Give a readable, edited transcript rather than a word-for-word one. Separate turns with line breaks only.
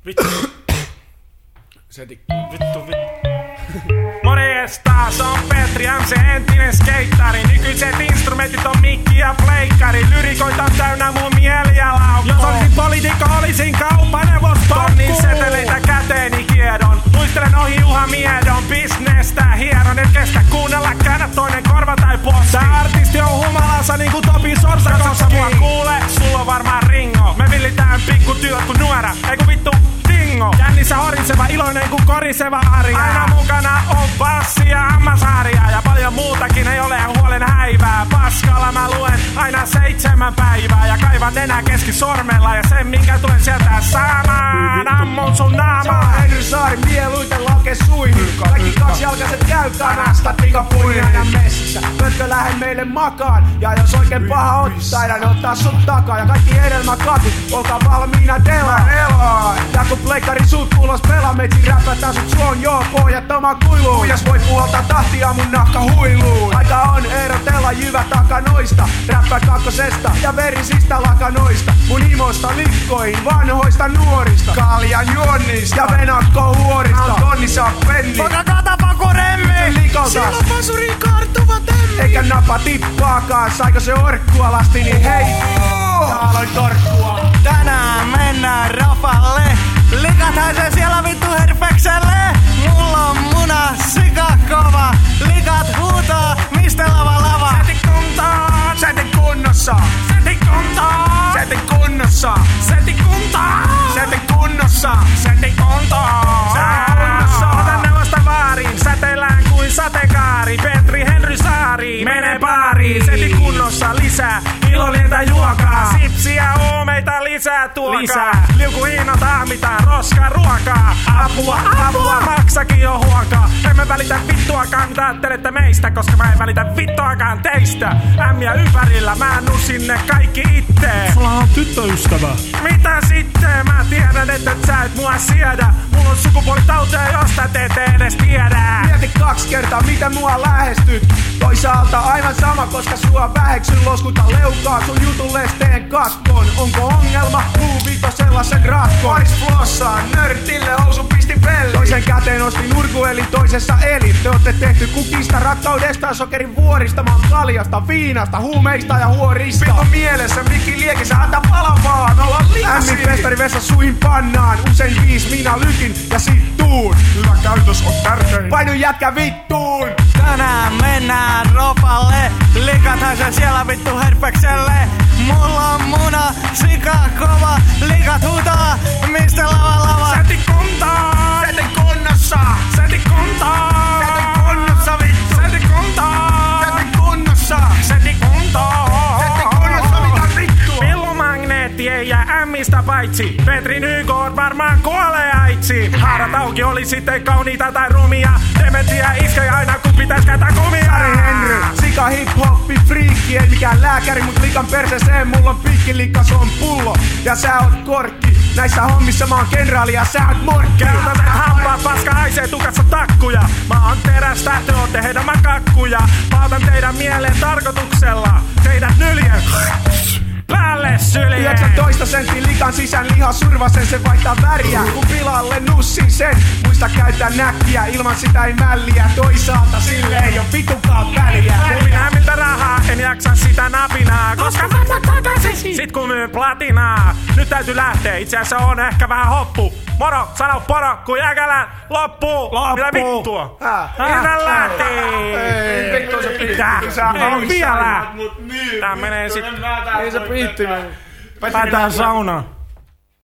Vittu. Morjes, taas on Petri MC, entinen skeittari. Nykyiset instrumentit on mikki ja pleikkari. Lyrikoita on täynnä mun mieli ja laukko. Jos olisin poliitikko, olisin kauppaneuvos. Tonnin seteleitä käteeni kiedon. Luistelen ohi Juha Miedon bisnestä. Hieron et kestä kuunnella, käännä toinen korva tai posti. Tää artisti on humalassa niinku Topi Sorsakoski. Mua kuule, sulla on varmaan ringo. Me villitään pikkutyöt kun nuora, eiku vittu dingo. Jännissä horiseva, iloinen kuin koriseva arja. Aina mukana on bassi ja hammasharja. Ja paljon muutakin, ei ole huolen häivää. Paskalla mä luen aina 7 päivää. Ja kaivan nenä keskisormella. Ja sen minkä tulen sieltä saamaan, ammun sun naamaa.
Henry Saari mieluiten lauke suihin. Kaikki kaksijalkaiset käy kanasta tikapuin aina messissä. Pötkö lähde meille makaan. Ja jos oikein paha on, taidan ottaa sun takaa. Ja kaikki hedelmäkakut, olkaa valmiina delaan. Ja kun pleikkari suut ulos pelaa, metsin räppätään sut suon joo pohjattoman kuiluun. Kujas voi puolta tahtia mun nahka huiluun. Aika on erotella jyvä takanoista. Räppä kakkosesta ja verisistä lakanoista. Mun himosta likkoihin, vanhoista nuorista. Kaljan juonnista ja venakko huorista. Tonnissa on penni.
Poka katapaku remmi.
Liikalta.
Siellä on pasuri kartuva temmi.
Eikä napa tippaakaan. Saiko se orkkua lasti, niin hei. Ja aloin torkkua.
Tänään mennään rapalle. Likathan se siellä vittu herpekselle. Mulla on muna sikakova. Likat huutaa, mistä lava.
Setin kuntaa, setin kunnossa.
Setin kuntaa,
Setin kunnossa.
setin kuntaa,
Setin kunnossa.
setin kuntaa.
Setin kunnossa.
Otan neuvosta vaarin, säteillään kuin sateenkaari. Petri Henry Saari, mene baariin. Setin kunnossa lisää, ilolinta juokaa. Sipsiä oomeita lisää tuokaa. Liuku hiinat ahmitaan, roska ruokaa. Apua, maksakin jo huokaa. Emme välitä vittuakaan mitä ajattelette meistä, koska mä en välitä vittuakaan teistä. Ämmiä ympärillä, mä nusin ne kaikki itteen.
Sulla on tyttöystävä.
Mitä sitten? Mä tiedän, että sä et mua siedä. Mulla on sukupuolitauteja, josta te ette edes tiedä.
Mieti 2 kertaa, miten mua lähestyt. Toisaalta aivan sama, koska sua väheksyn. Loskuta leukaa sun jutulle teen katkon. Onko ongelma? Puuvito sellaisen ratkon. Paris flossaan, nörtille housu pisti pelle. Toisen käteen ostin urku eli toisessa eli. Te ootte tehty kukista, rakkaudesta, sokerin vuorista. Mä oon kaljasta, viinasta, huumeista ja huorista. Pito mielessä, mikki liekissä, antaa pala vaan. Olla liasi. Ämmin festari vessa suihin pannaan. Usein 5 minä lykin ja sit tuun.
Hyvä käytös on tärkein.
Painu jätkä vittuun.
Tänään mennään ropalle. Likathan se siellä vittu herpekselle. Mulla on muna sikakova. Likat huutaa, mistä lava. Setin kuntaa,
Setin kunnossa.
setin kuntaa,
Setin kunnossa vittu.
setin kuntaa,
Setin kunnossa.
setin kuntaa.
Setin kunnossa mitä vittua.
Pillumagneetti ei jää ämmistä paitsi. Petrin YK varmaan kuolee aitsi. Haarat auki oli sitten kauniita tai rumia. Dementia iskee aina kun pitäis käyttää kumia.
Ari Henry, sika hip-hoppi friikki. Ei mikään lääkäri, mut likan perseeseen mulla on pikkilikka, se on pullo. Ja sä oot korkki. Näissä hommissa mä oon kenraali ja sä oot morkki.
Kertoten hampaat, paska haisee tukassa takkuja. Mä oon terästä, te ootte hedelmäkakkuja. Pautan teidän mieleen tarkoituksella. Teidät nyljen päälle syljeen.
19 sentin likan sisään liha survasen, se vaihtaa väriä. Kun pilalle nussin sen, muista käyttää näkkiä. Ilman sitä ei mälliä, toisaalta sille ei oo vitukaan väliä.
Muvin hämiltä rahaa, en jaksa sitä napinaa. Koska mä takaisin sit kun myyn platinaa. Nyt täytyy lähteä, itse asiassa on ehkä vähän hoppu. Moro, sano poro, kun jäkälä loppuu. Mitä vittua? Minä lähtiin.
Ei vittu se piitti.
Ei vielä. Tää menee sit.
Ei se piitti.
Päätään saunaan.